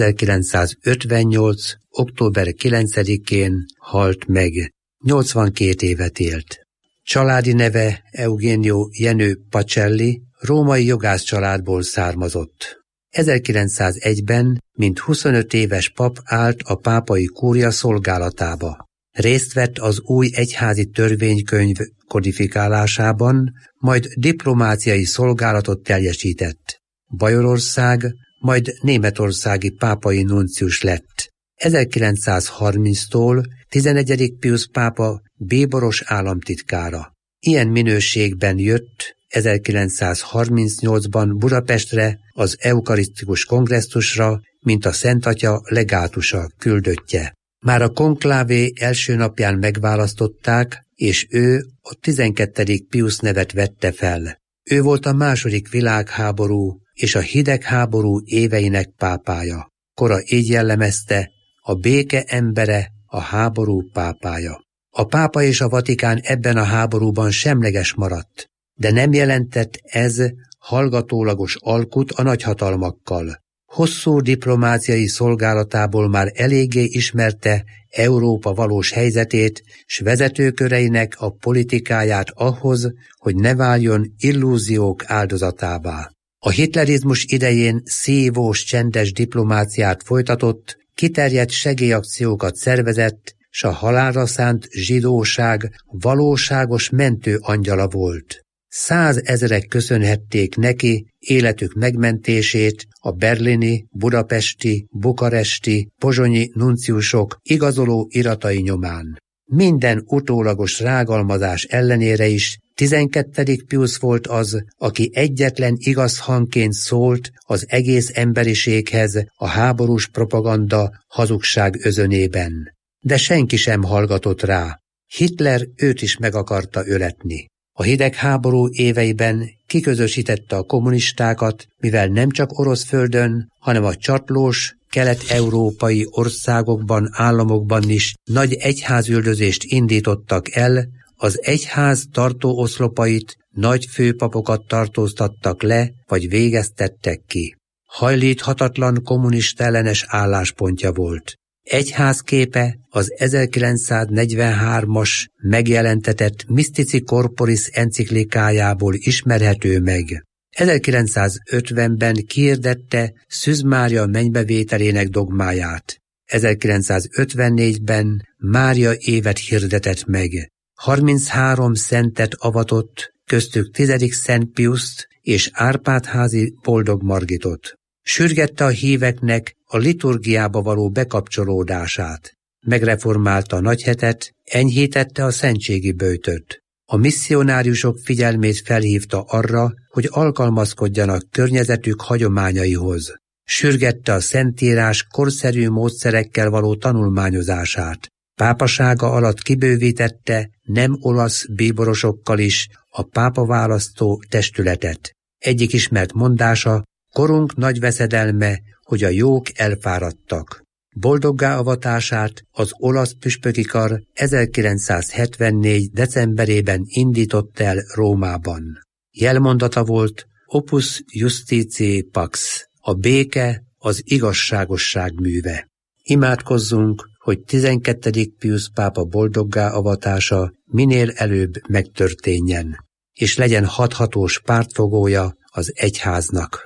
ezerkilencszázötvennyolc. október kilencedikén halt meg. nyolcvankét évet élt. Családi neve Eugenio Jenő Pacelli, római jogász családból származott. ezerkilencszázegyben, mint huszonöt éves pap állt a pápai kúria szolgálatába. Részt vett az új egyházi törvénykönyv kodifikálásában, majd diplomáciai szolgálatot teljesített. Bajorország, majd németországi pápai nuncius lett. ezerkilencszázharminctól tizenegyedik Piusz pápa bíboros államtitkára. Ilyen minőségben jött ezerkilencszázharmincnyolcban Budapestre az eukarisztikus kongresszusra, mint a Szent Atya legátusa, küldöttje. Már a konklávé első napján megválasztották, és ő a tizenkettedik Piusz nevet vette fel. Ő volt a második világháború és a hidegháború éveinek pápája. Kora így jellemezte: a béke embere, a háború pápája. A pápa és a Vatikán ebben a háborúban semleges maradt, de nem jelentett ez hallgatólagos alkut a nagyhatalmakkal. Hosszú diplomáciai szolgálatából már eléggé ismerte Európa valós helyzetét, s vezetőköreinek a politikáját ahhoz, hogy ne váljon illúziók áldozatává. A hitlerizmus idején szívós, csendes diplomáciát folytatott, kiterjedt segélyakciókat szervezett, s a halálra szánt zsidóság valóságos mentő angyala volt. Százezrek köszönhették neki életük megmentését a berlini, budapesti, bukaresti, pozsonyi nunciusok igazoló iratai nyomán. Minden utólagos rágalmazás ellenére is tizenkettedik Piusz volt az, aki egyetlen igaz hangként szólt az egész emberiséghez a háborús propaganda hazugság özönében. De senki sem hallgatott rá. Hitler őt is meg akarta öletni. A hidegháború éveiben kiközösítette a kommunistákat, mivel nem csak orosz földön, hanem a csatlós, kelet-európai országokban, államokban is nagy egyházüldözést indítottak el, az egyház tartó oszlopait, nagy főpapokat tartóztattak le, vagy végeztettek ki. Hajlíthatatlan kommunista ellenes álláspontja volt. Egyházképe az ezerkilencszáznegyvenhármas megjelentetett Mystici Corporis enciklikájából ismerhető meg. ezerkilencszázötvenben kihirdette Szűz Mária mennybevételének dogmáját. ezerkilencszázötvennégyben Mária évet hirdetett meg. harminchárom szentet avatott, köztük tizedik Szent Piuszt és Árpád-házi Boldog Margitot. Sürgette a híveknek a liturgiába való bekapcsolódását. Megreformálta a nagyhetet, enyhítette a szentségi böjtöt. A misszionáriusok figyelmét felhívta arra, hogy alkalmazkodjanak környezetük hagyományaihoz. Sürgette a Szentírás korszerű módszerekkel való tanulmányozását. Pápasága alatt kibővítette nem olasz bíborosokkal is a pápaválasztó testületet. Egyik ismert mondása, korunk nagy veszedelme, hogy a jók elfáradtak. Boldoggá avatását az olasz püspöki kar ezerkilencszázhetvennégy. decemberében indított el Rómában. Jelmondata volt Opus Justitiae Pax, a béke az igazságosság műve. Imádkozzunk, hogy tizenkettedik Piusz pápa boldoggá avatása minél előbb megtörténjen, és legyen hathatós pártfogója az egyháznak.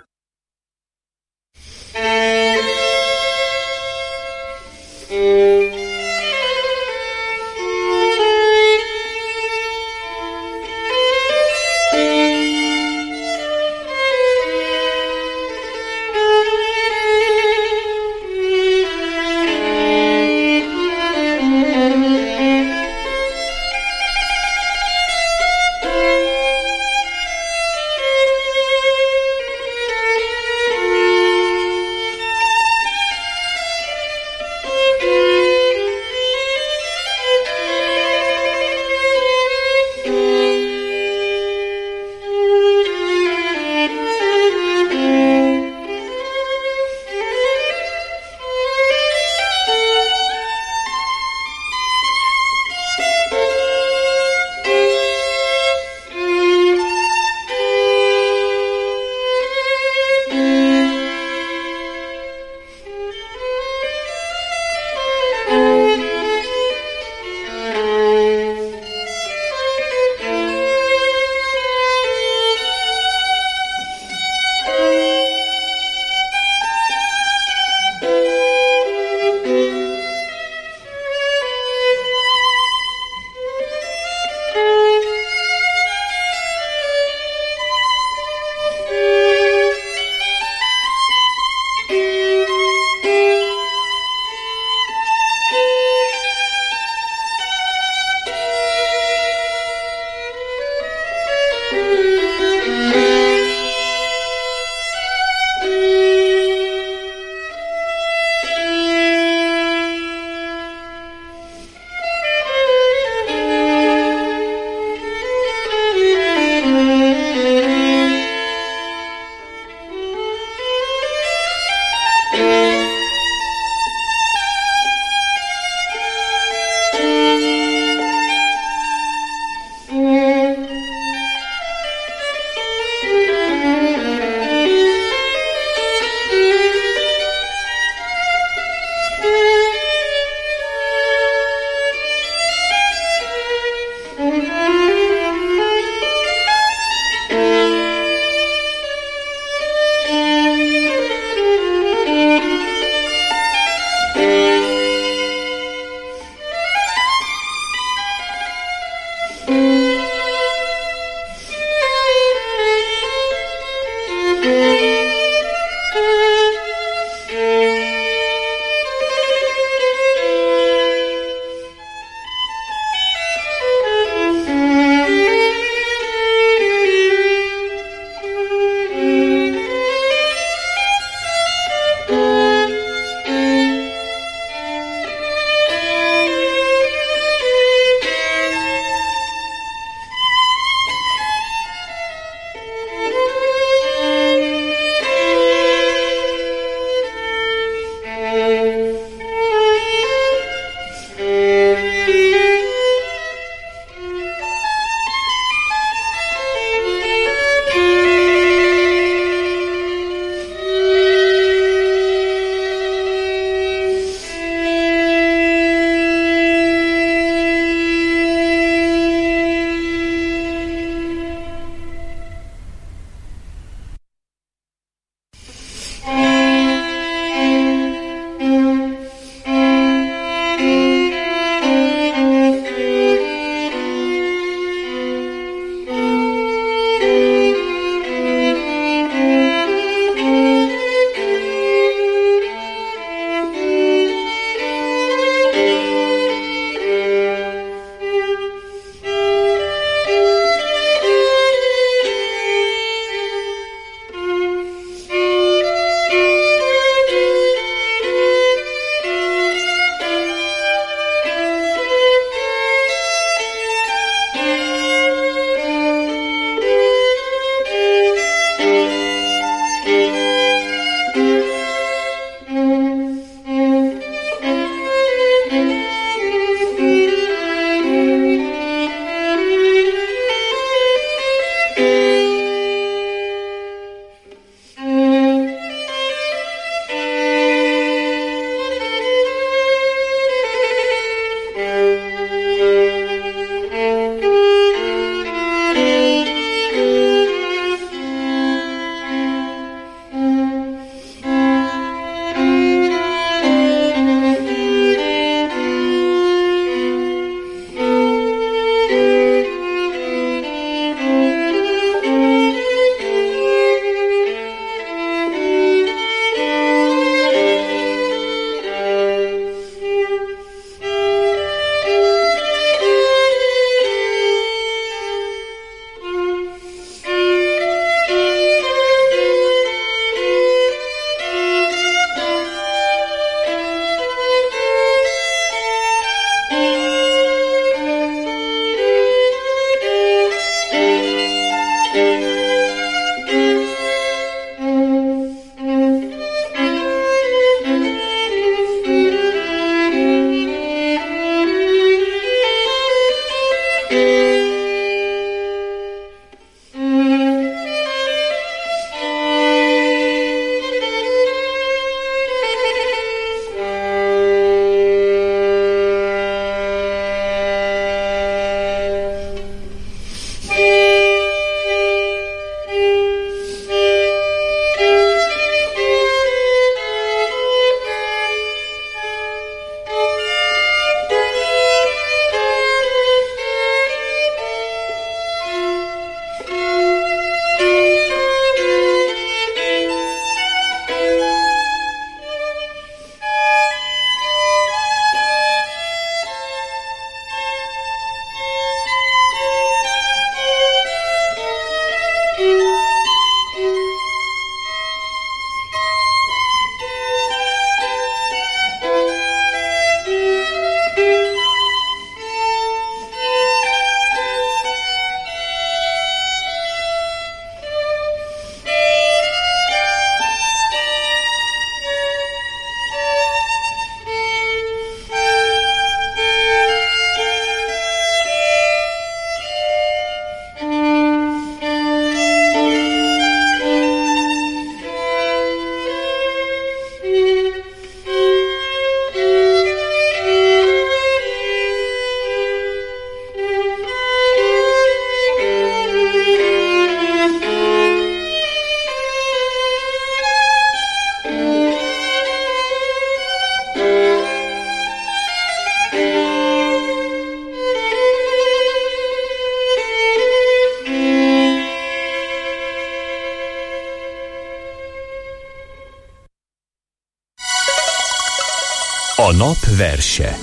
A nap verse.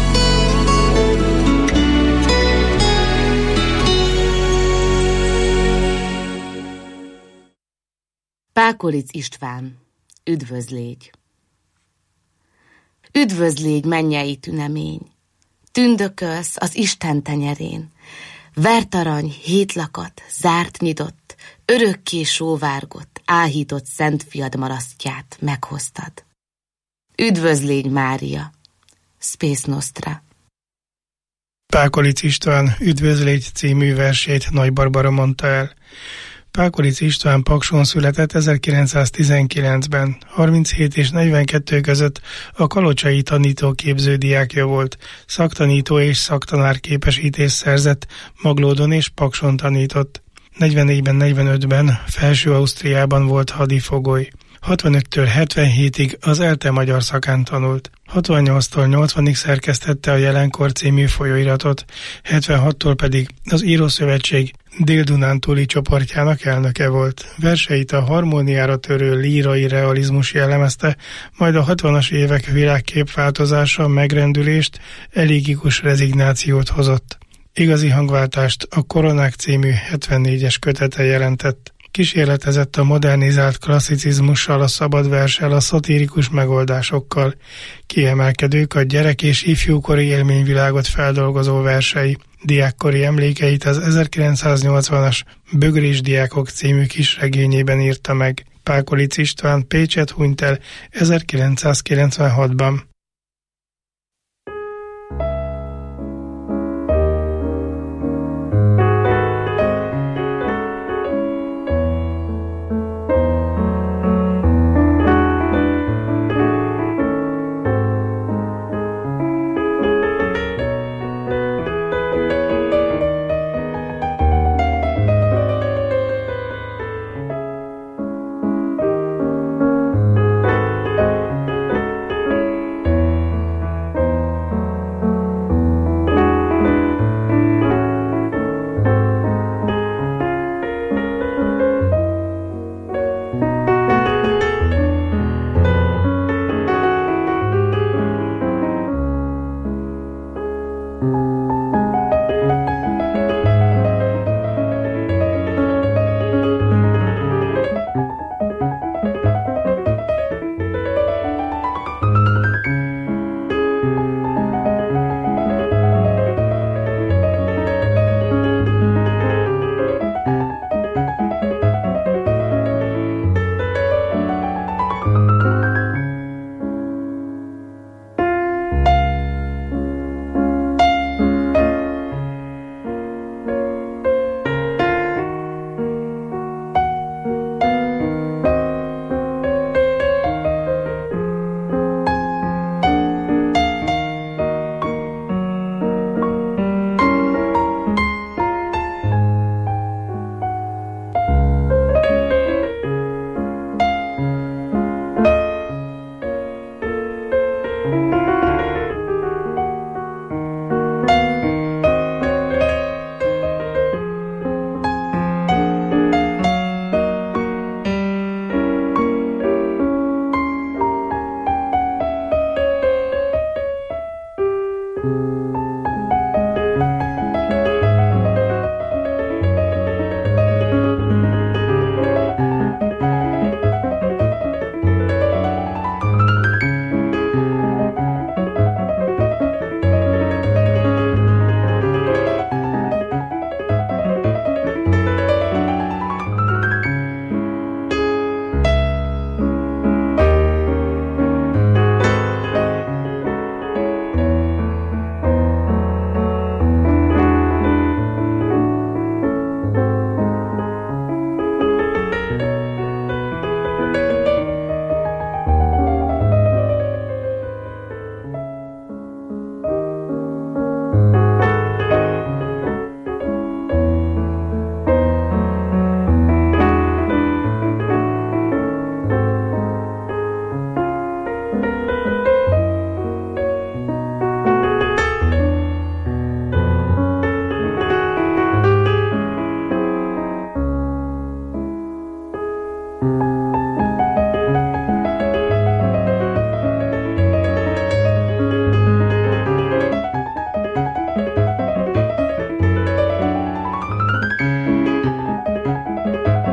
Pákolic István, üdvözlégy! Üdvözlégy, mennyei tünemény! Tündökölsz az Isten tenyerén, vertarany, hétlakat, zárt nyidott, örökké sóvárgott, áhított szent fiad marasztját meghoztad. Üdvözlégy, Mária! Space Nostra. Pákolic István üdvözlégy című versét Nagy Barbara mondta el. Pákolic István Pakson született ezerkilencszáztizenkilencben, harminchét és negyvenkettő között a kalocsai tanítóképző diákja volt, szaktanító és szaktanár képesítést szerzett, Maglódon és Pakson tanított. negyvennégyben negyvenötben Felső-Ausztriában volt hadifogoly. hatvanöttől hetvenhétig az ELTE magyar szakán tanult. hatvannyolctól nyolcvanig szerkesztette a Jelenkor című folyóiratot, hetvenhattól pedig az Írószövetség Dél-Dunántúli csoportjának elnöke volt. Verseit a harmóniára törő lírai realizmus jellemezte, majd a hatvanas évek világképváltozása megrendülést, elégikus rezignációt hozott. Igazi hangváltást a Koronák című hetvennégyes kötete jelentett. Kísérletezett a modernizált klasszicizmussal, a szabad verssel, a szatirikus megoldásokkal. Kiemelkedők a gyerek- és ifjúkori élményvilágot feldolgozó versei. Diákkori emlékeit az ezerkilencszáznyolcvanas Bögrés diákok című kisregényében írta meg. Pákolic István Pécset hunyt el ezerkilencszázkilencvenhatban.